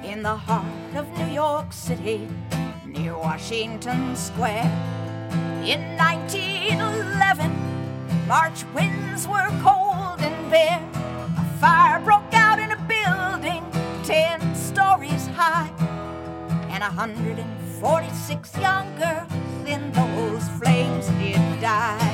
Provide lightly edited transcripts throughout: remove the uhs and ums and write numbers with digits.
in the heart of New York City, near Washington Square. In 1911, March winds were cold and bare. A fire broke out in a building 10 stories high, and 146 young girls in those flames did die.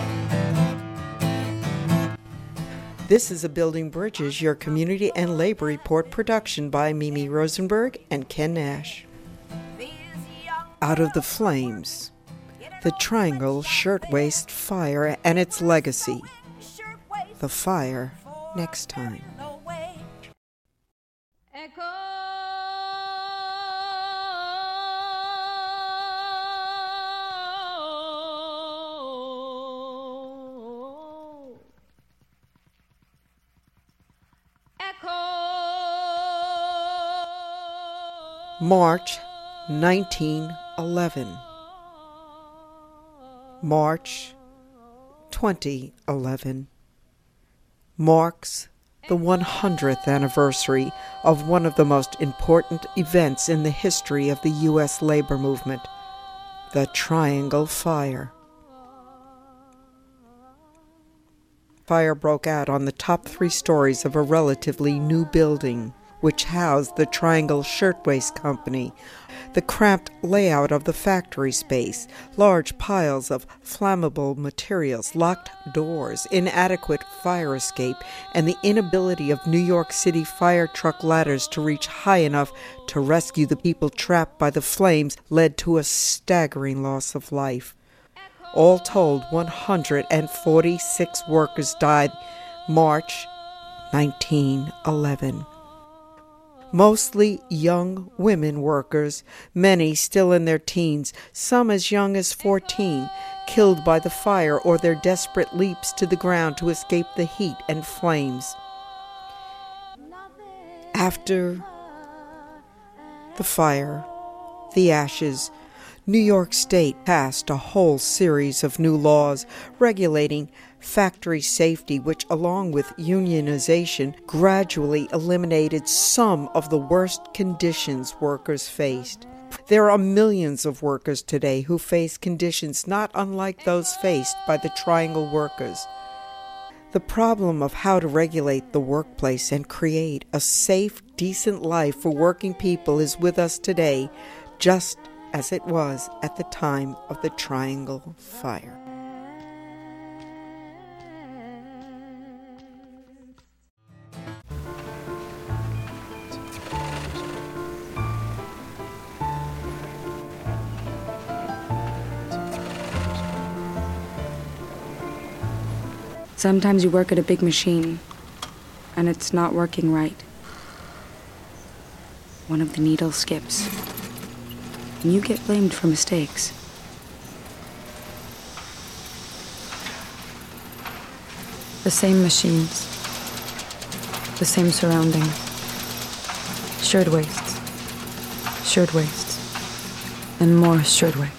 This is a Building Bridges, your community and labor report production by Mimi Rosenberg and Ken Nash. Out of the Flames, the Triangle Shirtwaist Fire and its legacy. The fire next time. March 1911. March 2011 marks the 100th anniversary of one of the most important events in the history of the U.S. labor movement, the Triangle Fire. Fire broke out on the top 3 stories of a relatively new building, which housed the Triangle Shirtwaist Company. The cramped layout of the factory space, large piles of flammable materials, locked doors, inadequate fire escape, and the inability of New York City fire truck ladders to reach high enough to rescue the people trapped by the flames led to a staggering loss of life. All told, 146 workers died March 1911. Mostly young women workers, many still in their teens, some as young as 14, killed by the fire or their desperate leaps to the ground to escape the heat and flames. After the fire, the ashes, New York State passed a whole series of new laws regulating factory safety, which, along with unionization, gradually eliminated some of the worst conditions workers faced. There are millions of workers today who face conditions not unlike those faced by the Triangle workers. The problem of how to regulate the workplace and create a safe, decent life for working people is with us today, just as it was at the time of the Triangle Fire. Sometimes you work at a big machine, and it's not working right. One of the needles skips, and you get blamed for mistakes. The same machines, the same surrounding. Shirtwaists, and more shirtwaists.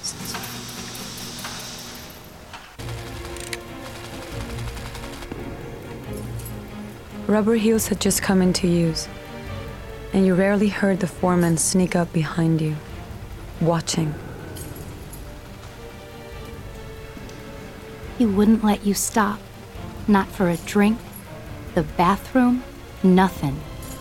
Rubber heels had just come into use, and you rarely heard the foreman sneak up behind you, watching. He wouldn't let you stop. Not for a drink, the bathroom, nothing.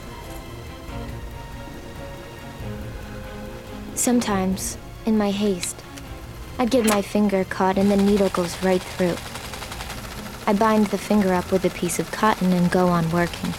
Sometimes, in my haste, I'd get my finger caught and the needle goes right through. I bind the finger up with a piece of cotton and go on working.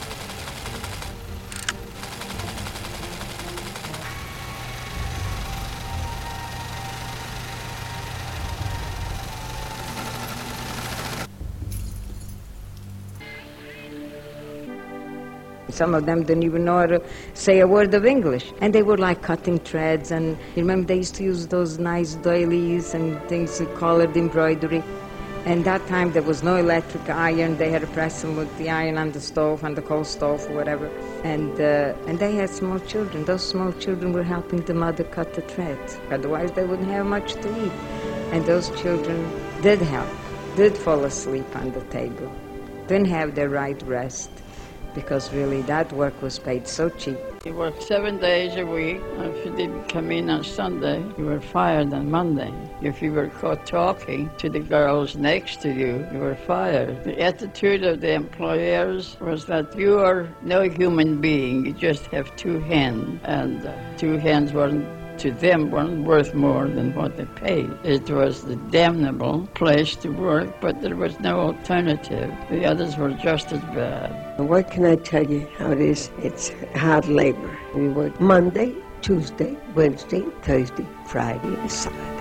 Some of them didn't even know how to say a word of English. And they were like cutting threads, and you remember they used to use those nice doilies and things with colored embroidery. And that time there was no electric iron. They had to press them with the iron on the stove, on the coal stove or whatever. And they had small children. Those small children were helping the mother cut the threads. Otherwise they wouldn't have much to eat. And those children did help, did fall asleep on the table, didn't have their right rest. because really that work was paid so cheap. You worked 7 days a week. If you didn't come in on Sunday, you were fired on Monday. If you were caught talking to the girls next to you, you were fired. The attitude of the employers was that you are no human being. You just have two hands, and two hands weren't worth more than what they paid. It was the damnable place to work, but there was no alternative. The others were just as bad. What can I tell you how it is? It's hard labor. We work Monday, Tuesday, Wednesday, Thursday, Friday, and Saturday.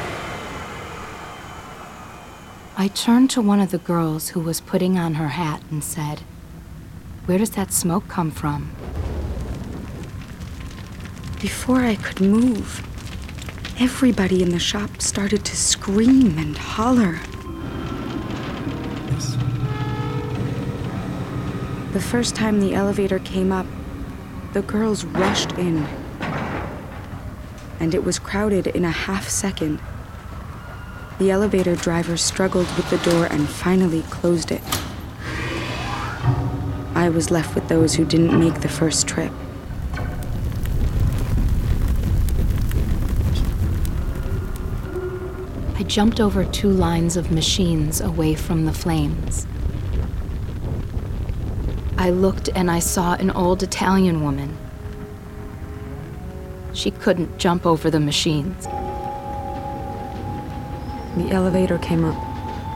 I turned to one of the girls who was putting on her hat and said, "Where does that smoke come from?" Before I could move, everybody in the shop started to scream and holler. The first time the elevator came up, the girls rushed in, and it was crowded in a half second. The elevator driver struggled with the door and finally closed it. I was left with those who didn't make the first trip. I jumped over 2 lines of machines away from the flames. I looked and I saw an old Italian woman. She couldn't jump over the machines. The elevator came up,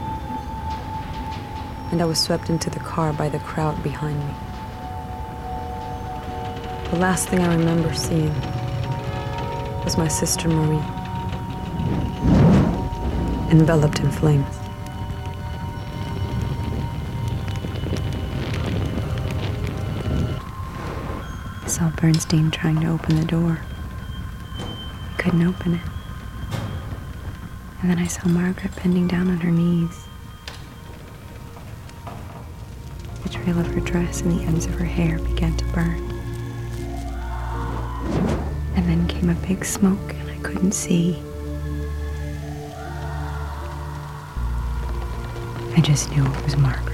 and I was swept into the car by the crowd behind me. The last thing I remember seeing was my sister Marie, enveloped in flames. I saw Bernstein trying to open the door. He couldn't open it. And then I saw Margaret bending down on her knees. The trail of her dress and the ends of her hair began to burn. And then came a big smoke and I couldn't see. I just knew it was Margaret.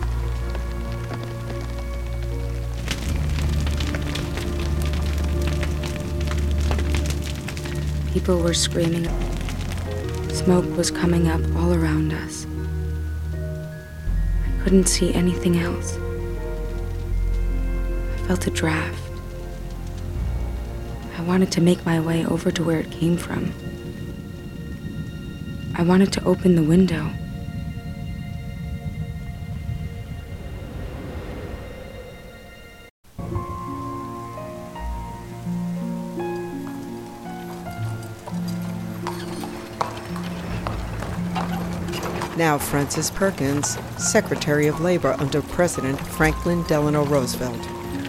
People were screaming. Smoke was coming up all around us. I couldn't see anything else. I felt a draft. I wanted to make my way over to where it came from. I wanted to open the window. Now Frances Perkins, Secretary of Labor under President Franklin Delano Roosevelt.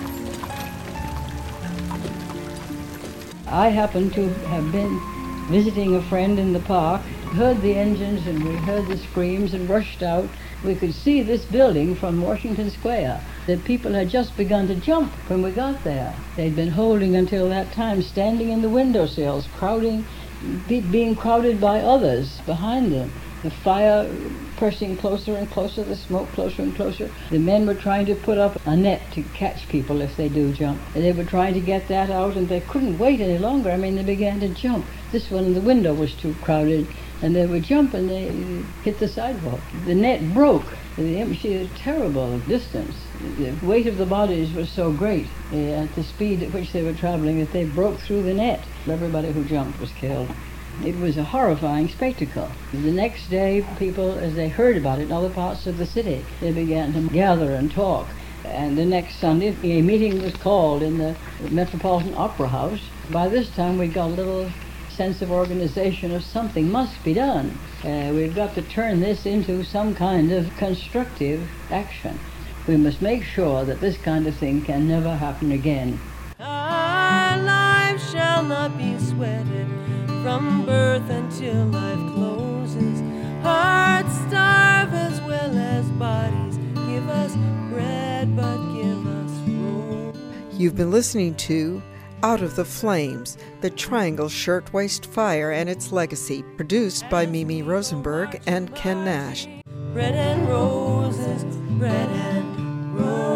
I happened to have been visiting a friend in the park, heard the engines and we heard the screams and rushed out. We could see this building from Washington Square. The people had just begun to jump when we got there. They'd been holding until that time, standing in the windowsills, being crowded by others behind them. The fire pressing closer and closer, the smoke closer and closer. The men were trying to put up a net to catch people if they do jump. And they were trying to get that out, and they couldn't wait any longer. I mean, they began to jump. This one, the window was too crowded, and they would jump and they hit the sidewalk. The net broke. She had a terrible distance. The weight of the bodies was so great at the speed at which they were traveling that they broke through the net. Everybody who jumped was killed. It was a horrifying spectacle. The next day, people, as they heard about it in other parts of the city, they began to gather and talk. And the next Sunday, a meeting was called in the Metropolitan Opera House. By this time, we got a little sense of organization of something must be done. We've got to turn this into some kind of constructive action. We must make sure that this kind of thing can never happen again. Our lives shall not be sweated from birth until life closes. Hearts starve as well as bodies. Give us bread, but give us room. You've been listening to Out of the Flames, the Triangle Shirtwaist Fire and Its Legacy, produced by Mimi Rosenberg and Ken Nash. Bread and roses, bread and roses.